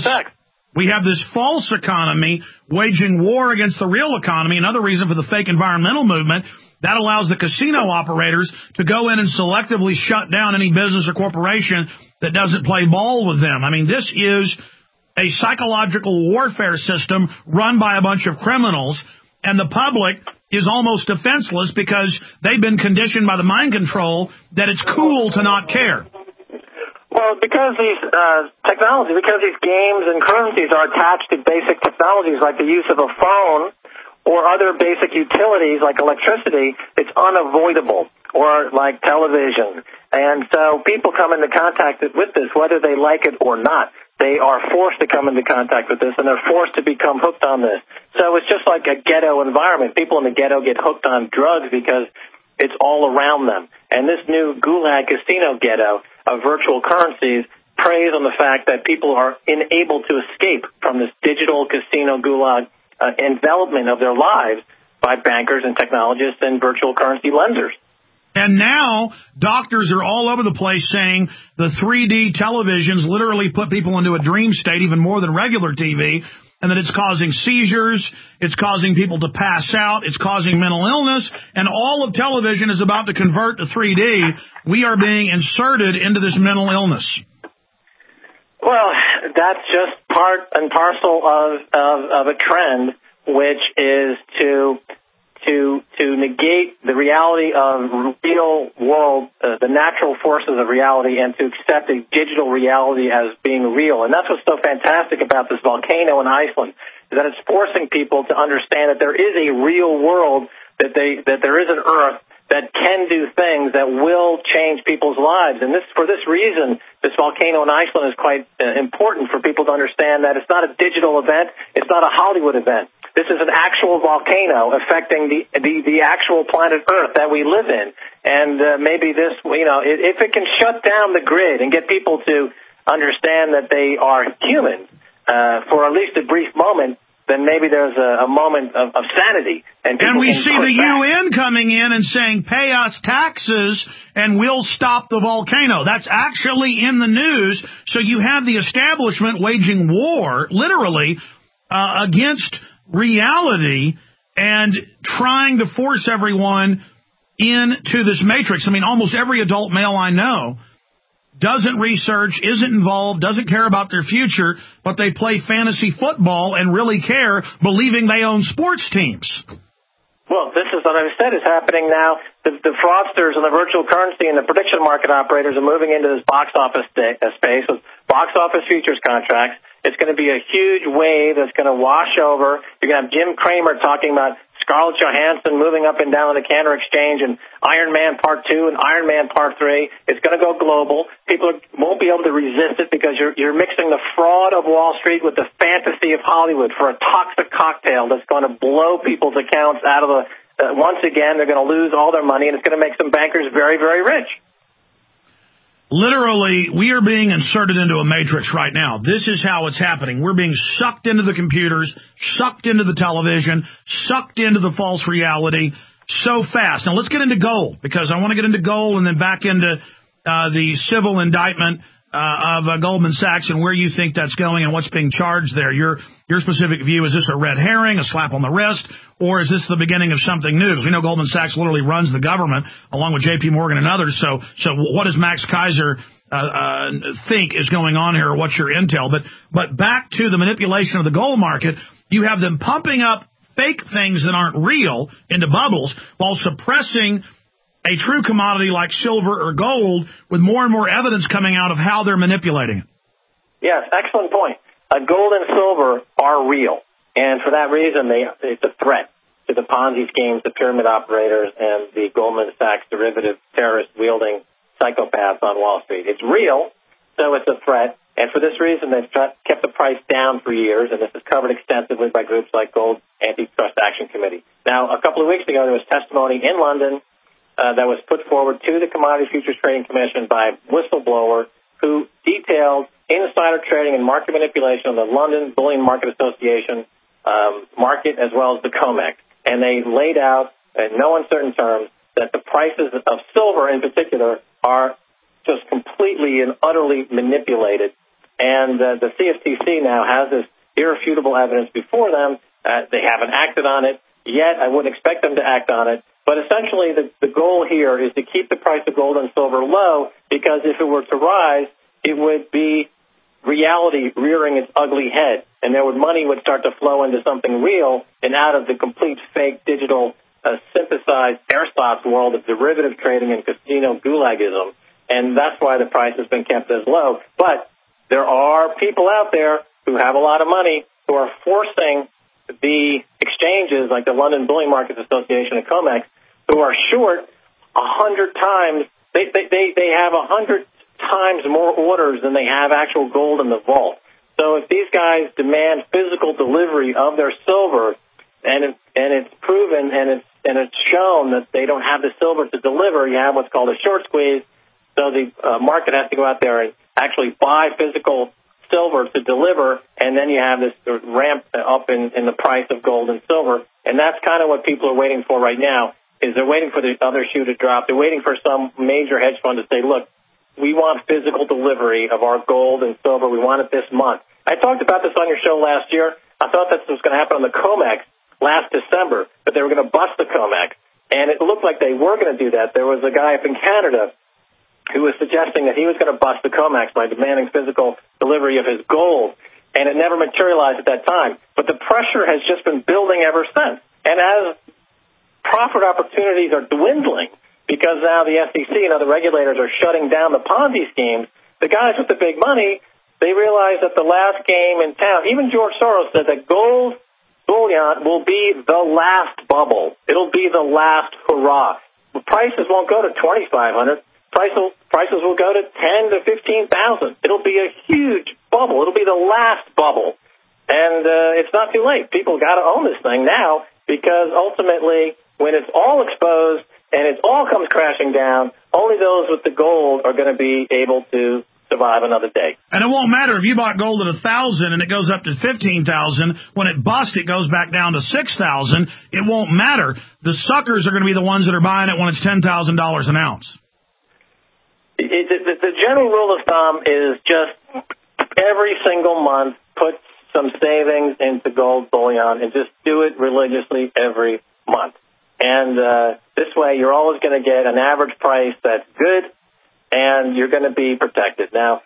have this false economy waging war against the real economy. Another reason for the fake environmental movement, that allows the casino operators to go in and selectively shut down any business or corporation that doesn't play ball with them. I mean, this is a psychological warfare system run by a bunch of criminals, and the public is almost defenseless because they've been conditioned by the mind control that it's cool to not care. Well, because these because these games and currencies are attached to basic technologies like the use of a phone or other basic utilities like electricity, it's unavoidable, or like television. And so people come into contact with this, whether they like it or not. They are forced to come into contact with this, and they're forced to become hooked on this. So it's just like a ghetto environment. People in the ghetto get hooked on drugs because it's all around them. And this new Gulag casino ghetto of virtual currencies preys on the fact that people are unable to escape from this digital casino Gulag envelopment of their lives by bankers and technologists and virtual currency lenders. And now doctors are all over the place saying the 3D televisions literally put people into a dream state, even more than regular TV, and that it's causing seizures, it's causing people to pass out, it's causing mental illness, and all of television is about to convert to 3D. We are being inserted into this mental illness. Well, that's just part and parcel of a trend, which is to negate the reality of real world, the natural forces of reality, and to accept a digital reality as being real. And that's what's so fantastic about this volcano in Iceland, is that it's forcing people to understand that there is a real world, that there is an Earth that can do things that will change people's lives. And for this reason, this volcano in Iceland is quite important for people to understand that it's not a digital event, it's not a Hollywood event. This is an actual volcano affecting the actual planet Earth that we live in. And maybe this, if it can shut down the grid and get people to understand that they are human for at least a brief moment, then maybe there's a moment of sanity. And we see the UN coming in and saying, pay us taxes and we'll stop the volcano. That's actually in the news. So you have the establishment waging war, literally, against reality and trying to force everyone into this matrix. I mean, almost every adult male I know doesn't research, isn't involved, doesn't care about their future, but they play fantasy football and really care, believing they own sports teams. Well, this is what I said is happening now. The fraudsters and the virtual currency and the prediction market operators are moving into this box office space with box office futures contracts. It's going to be a huge wave that's going to wash over. You're going to have Jim Cramer talking about Scarlett Johansson moving up and down the Cantor Exchange and Iron Man Part 2 and Iron Man Part 3. It's going to go global. People won't be able to resist it because you're mixing the fraud of Wall Street with the fantasy of Hollywood for a toxic cocktail that's going to blow people's accounts out of once again, they're going to lose all their money, and it's going to make some bankers very, very rich. Literally, we are being inserted into a matrix right now. This is how it's happening. We're being sucked into the computers, sucked into the television, sucked into the false reality so fast. Now, let's get into gold, because I want to get into gold and then back into the civil indictment of Goldman Sachs and where you think that's going and what's being charged there. Your specific view, is this a red herring, a slap on the wrist, or is this the beginning of something new? Because we know Goldman Sachs literally runs the government along with J.P. Morgan and others. So what does Max Kaiser think is going on here, or what's your intel? But back to the manipulation of the gold market, you have them pumping up fake things that aren't real into bubbles while suppressing a true commodity like silver or gold with more and more evidence coming out of how they're manipulating it. Yes, excellent point. Gold and silver are real, and for that reason, it's a threat to the Ponzi schemes, the pyramid operators, and the Goldman Sachs derivative terrorist-wielding psychopaths on Wall Street. It's real, so it's a threat, and for this reason, they've kept the price down for years, and this is covered extensively by groups like Gold Antitrust Action Committee. Now, a couple of weeks ago, there was testimony in London that was put forward to the Commodity Futures Trading Commission by a whistleblower who detailed insider trading and market manipulation of the London Bullion Market Association market as well as the COMEX. And they laid out in no uncertain terms that the prices of silver in particular are just completely and utterly manipulated. And the CFTC now has this irrefutable evidence before them. They haven't acted on it yet. I wouldn't expect them to act on it. But essentially, the goal here is to keep the price of gold and silver low, because if it were to rise, it would be reality rearing its ugly head, and money would start to flow into something real and out of the complete fake digital synthesized ersatz world of derivative trading and casino gulagism. And that's why the price has been kept as low. But there are people out there who have a lot of money who are forcing the exchanges like the London Bullion Markets Association and COMEX, who are short 100 times. They have 100 times more orders than they have actual gold in the vault. So if these guys demand physical delivery of their silver, and it's proven and it's shown that they don't have the silver to deliver, you have what's called a short squeeze. So the market has to go out there and actually buy physical silver to deliver, and then you have this ramp up in the price of gold and silver. And that's kind of what people are waiting for right now, is they're waiting for the other shoe to drop. They're waiting for some major hedge fund to say, look, we want physical delivery of our gold and silver. We want it this month. I talked about this on your show last year. I thought that was going to happen on the COMEX last December, but they were going to bust the COMEX. And it looked like they were going to do that. There was a guy up in Canada who was suggesting that he was going to bust the COMEX by demanding physical delivery of his gold, and it never materialized at that time. But the pressure has just been building ever since. And as profit opportunities are dwindling, because now the SEC and other regulators are shutting down the Ponzi schemes, the guys with the big money, they realize that the last game in town, even George Soros said that gold bullion will be the last bubble. It'll be the last hurrah. The prices won't go to $2,500. Prices will go to $10,000 to $15,000. It'll be a huge bubble. It'll be the last bubble. And it's not too late. People got to own this thing now, because ultimately, when it's all exposed and it all comes crashing down, only those with the gold are going to be able to survive another day. And it won't matter if you bought gold at $1,000 and it goes up to $15,000. When it busts, it goes back down to $6,000. It won't matter. The suckers are going to be the ones that are buying it when it's $10,000 an ounce. The general rule of thumb is just every single month put some savings into gold bullion and just do it religiously every month. And this way you're always going to get an average price that's good, and you're going to be protected. Now,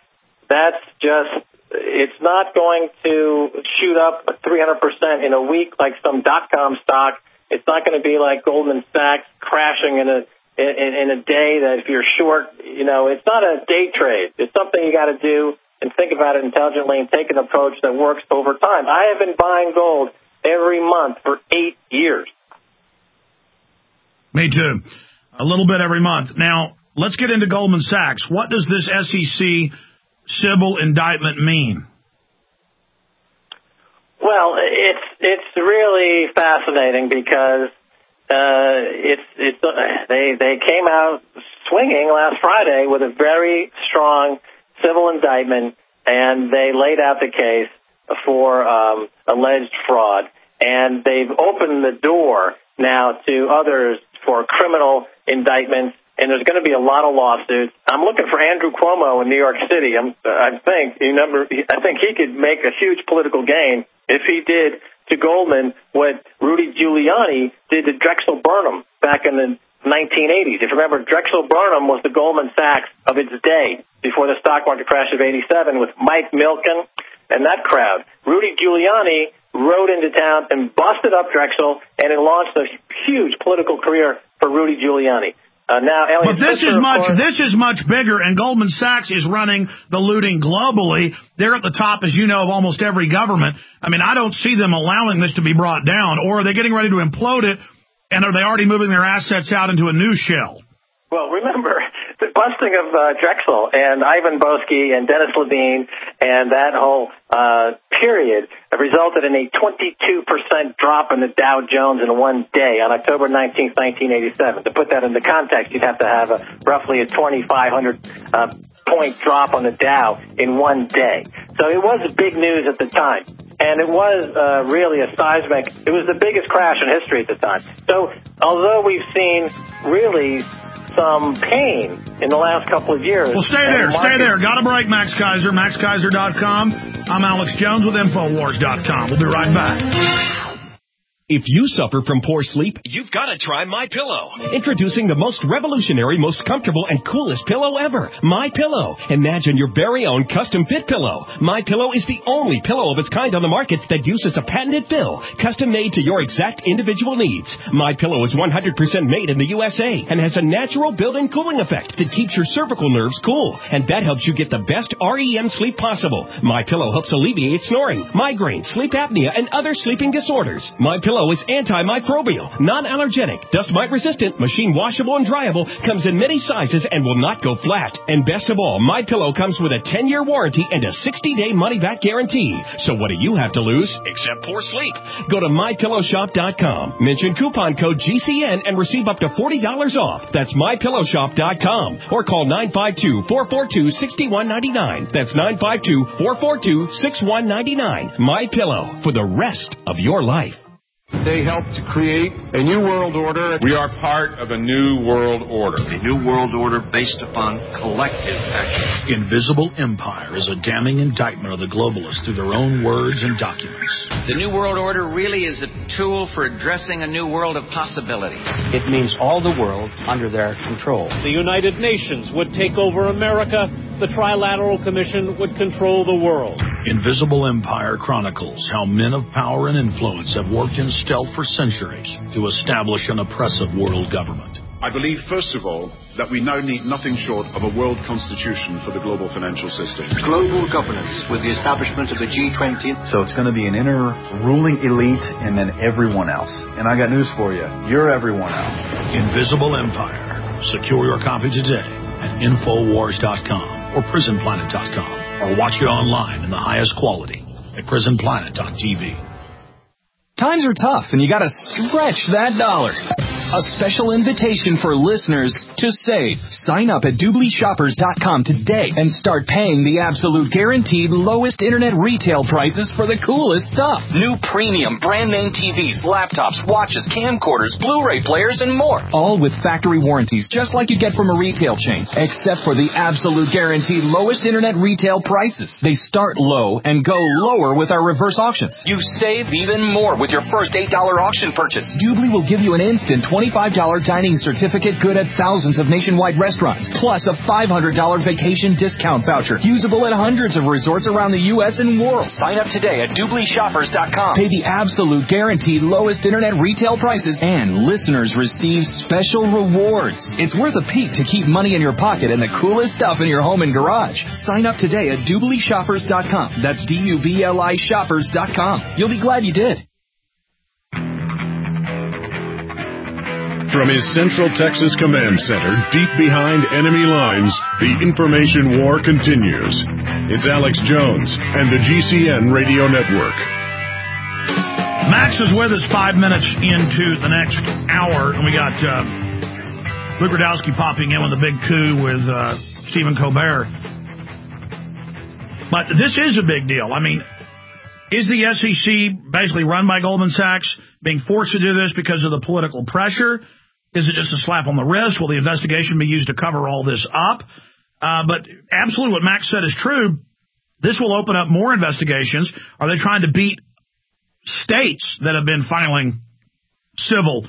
it's not going to shoot up 300% in a week like some dot-com stock. It's not going to be like Goldman Sachs crashing in a day that if you're short, it's not a day trade. It's something you got to do and think about it intelligently and take an approach that works over time. I have been buying gold every month for 8 years. Me too. A little bit every month. Now, let's get into Goldman Sachs. What does this SEC civil indictment mean? Well, it's really fascinating because they came out swinging last Friday with a very strong civil indictment, and they laid out the case for alleged fraud, and they've opened the door now to others for criminal indictments and there's going to be a lot of lawsuits. I'm looking for Andrew Cuomo in New York City. I think he could make a huge political gain if he did to Goldman what Rudy Giuliani did to Drexel Burnham back in the 1980s. If you remember, Drexel Burnham was the Goldman Sachs of its day before the stock market crash of '87 with Mike Milken and that crowd. Rudy Giuliani rode into town and busted up Drexel, and it launched a huge political career for Rudy Giuliani. Now, Elliot, but this is much bigger, and Goldman Sachs is running the looting globally. They're at the top, as you know, of almost every government. I mean, I don't see them allowing this to be brought down, or are they getting ready to implode it, and are they already moving their assets out into a new shell? Well, remember, the busting of Drexel and Ivan Boesky and Dennis Levine and that whole period resulted in a 22% drop in the Dow Jones in one day on October 19th, 1987. To put that into context, you'd have to have roughly a 2,500 point drop on the Dow in one day. So it was big news at the time. And it was really a seismic, it was the biggest crash in history at the time. So although we've seen really some pain in the last couple of years. Well, stay there. Got a break, Max Keiser, maxkeiser.com. I'm Alex Jones with Infowars.com. We'll be right back. If you suffer from poor sleep, you've got to try MyPillow. Introducing the most revolutionary, most comfortable, and coolest pillow ever, MyPillow. Imagine your very own custom-fit pillow. MyPillow is the only pillow of its kind on the market that uses a patented fill, custom-made to your exact individual needs. MyPillow is 100% made in the USA and has a natural built-in cooling effect that keeps your cervical nerves cool, and that helps you get the best REM sleep possible. MyPillow helps alleviate snoring, migraine, sleep apnea, and other sleeping disorders. MyPillow is antimicrobial, non-allergenic, dust mite resistant, machine washable and dryable, comes in many sizes and will not go flat. And best of all, MyPillow comes with a 10-year warranty and a 60-day money-back guarantee. So what do you have to lose except poor sleep? Go to MyPillowShop.com, mention coupon code GCN and receive up to $40 off. That's MyPillowShop.com or call 952-442-6199. That's 952-442-6199. MyPillow, for the rest of your life. They helped to create a new world order. We are part of a new world order. A new world order based upon collective action. Invisible Empire is a damning indictment of the globalists through their own words and documents. The new world order really is a tool for addressing a new world of possibilities. It means all the world under their control. The United Nations would take over America. The Trilateral Commission would control the world. Invisible Empire chronicles how men of power and influence have worked in stealth for centuries to establish an oppressive world government. I believe, first of all, that we now need nothing short of a world constitution for the global financial system. Global governance with the establishment of the G20. So it's going to be an inner ruling elite and then everyone else. And I got news for you. You're everyone else. Invisible Empire. Secure your copy today at Infowars.com or PrisonPlanet.com, or watch it online in the highest quality at PrisonPlanet.tv. Times are tough, and you got to stretch that dollar. A special invitation for listeners to save. Sign up at DoubleShoppers.com today and start paying the absolute guaranteed lowest internet retail prices for the coolest stuff. New premium brand name TVs, laptops, watches, camcorders, Blu-ray players, and more. All with factory warranties, just like you get from a retail chain, except for the absolute guaranteed lowest internet retail prices. They start low and go lower with our reverse auctions. You save even more with your first $8 auction purchase. Doobly will give you an instant $25 dining certificate good at thousands of nationwide restaurants, plus a $500 vacation discount voucher, usable at hundreds of resorts around the U.S. and world. Sign up today at DoubleShoppers.com. Pay the absolute guaranteed lowest internet retail prices, and listeners receive special rewards. It's worth a peek to keep money in your pocket and the coolest stuff in your home and garage. Sign up today at DoubleShoppers.com. That's DUBLI Shoppers.com. You'll be glad you did. From his Central Texas Command Center, deep behind enemy lines, the information war continues. It's Alex Jones and the GCN Radio Network. Max is with us 5 minutes into the next hour, and we got Luke Rudkowski popping in with a big coup with Stephen Colbert. But this is a big deal. I mean, is the SEC basically run by Goldman Sachs being forced to do this because of the political pressure? Is it just a slap on the wrist? Will the investigation be used to cover all this up? But absolutely what Max said is true. This will open up more investigations. Are they trying to beat states that have been filing civil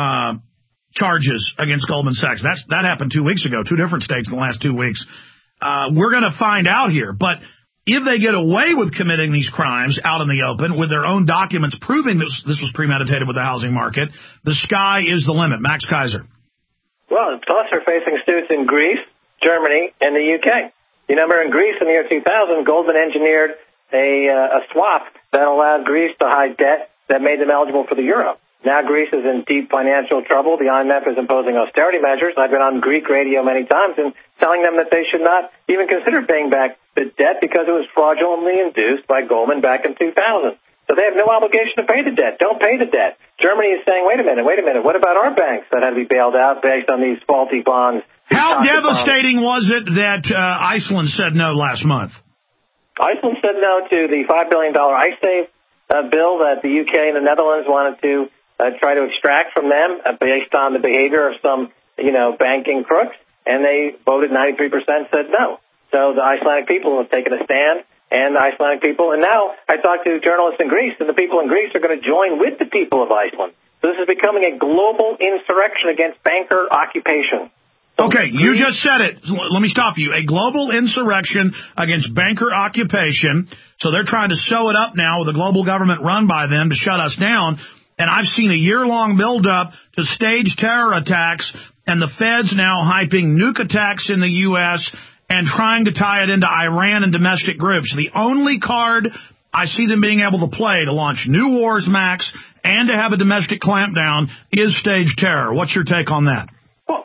charges against Goldman Sachs? That happened 2 weeks ago, 2 different states in the last 2 weeks. We're going to find out here. But if they get away with committing these crimes out in the open with their own documents proving this was premeditated with the housing market, the sky is the limit. Max Keiser. Well, plus they're facing suits in Greece, Germany, and the UK. You remember in Greece in the year 2000, Goldman engineered a swap that allowed Greece to hide debt that made them eligible for the euro. Now Greece is in deep financial trouble. The IMF is imposing austerity measures. I've been on Greek radio many times and telling them that they should not even consider paying back the debt because it was fraudulently induced by Goldman back in 2000. So they have no obligation to pay the debt. Don't pay the debt. Germany is saying, wait a minute. What about our banks that had to be bailed out based on these faulty bonds? How devastating was it that Iceland said no last month? Iceland said no to the $5 billion IceSave bill that the UK and the Netherlands wanted to try to extract from them based on the behavior of some, banking crooks, and they voted 93% said no. So the Icelandic people have taken a stand, and the Icelandic people, and now I talked to journalists in Greece, and the people in Greece are going to join with the people of Iceland. So this is becoming a global insurrection against banker occupation. Okay, you just said it. Let me stop you. A global insurrection against banker occupation. So they're trying to sew it up now with a global government run by them to shut us down. And I've seen a year-long build-up to staged terror attacks, and the Fed's now hyping nuke attacks in the U.S. and trying to tie it into Iran and domestic groups. The only card I see them being able to play to launch new wars, Max, and to have a domestic clampdown is staged terror. What's your take on that? Well,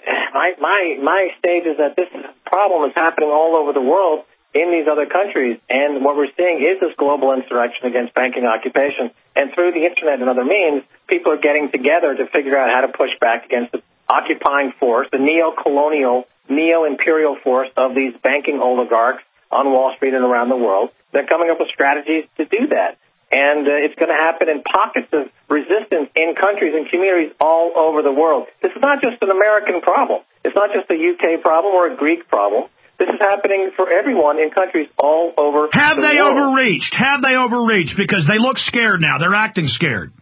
my stage is that this problem is happening all over the world in these other countries, and what we're seeing is this global insurrection against banking occupation. And through the internet and other means, people are getting together to figure out how to push back against the occupying force, the neo-colonial, neo-imperial force of these banking oligarchs on Wall Street and around the world. They're coming up with strategies to do that. And it's going to happen in pockets of resistance in countries and communities all over the world. This is not just an American problem. It's not just a UK problem or a Greek problem. This is happening for everyone in countries all over the world. Have they overreached? Because they look scared now. They're acting scared.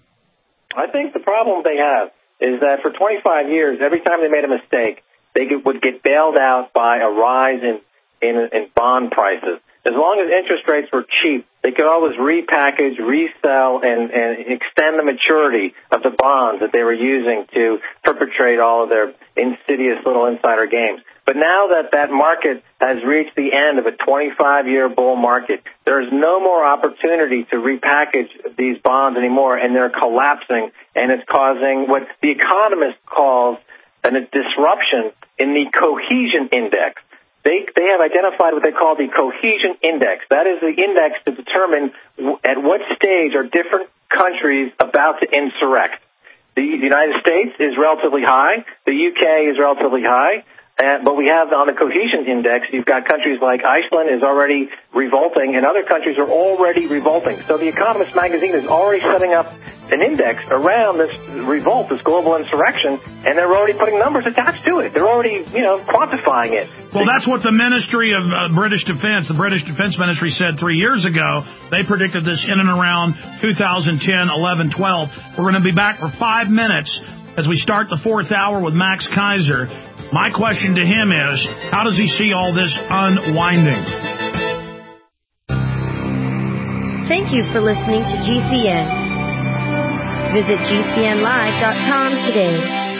I think the problem they have is that for 25 years, every time they made a mistake, they would get bailed out by a rise in bond prices. As long as interest rates were cheap, they could always repackage, resell, and extend the maturity of the bonds that they were using to perpetrate all of their insidious little insider games. But now that that market has reached the end of a 25-year bull market, there is no more opportunity to repackage these bonds anymore, and they're collapsing, and it's causing what the economist calls a disruption in the cohesion index. They have identified what they call the cohesion index. That is the index to determine at what stage are different countries about to insurrect. The United States is relatively high. The UK is relatively high. But we have on the cohesion index, you've got countries like Iceland is already revolting, and other countries are already revolting. So The Economist magazine is already setting up an index around this revolt, this global insurrection, and they're already putting numbers attached to it. They're already, quantifying it. Well, that's what the Ministry of British Defense, the British Defense Ministry said 3 years ago. They predicted this in and around 2010, 11, 12. We're going to be back for 5 minutes as we start the fourth hour with Max Keiser. My question to him is, how does he see all this unwinding? Thank you for listening to GCN. Visit GCNlive.com today.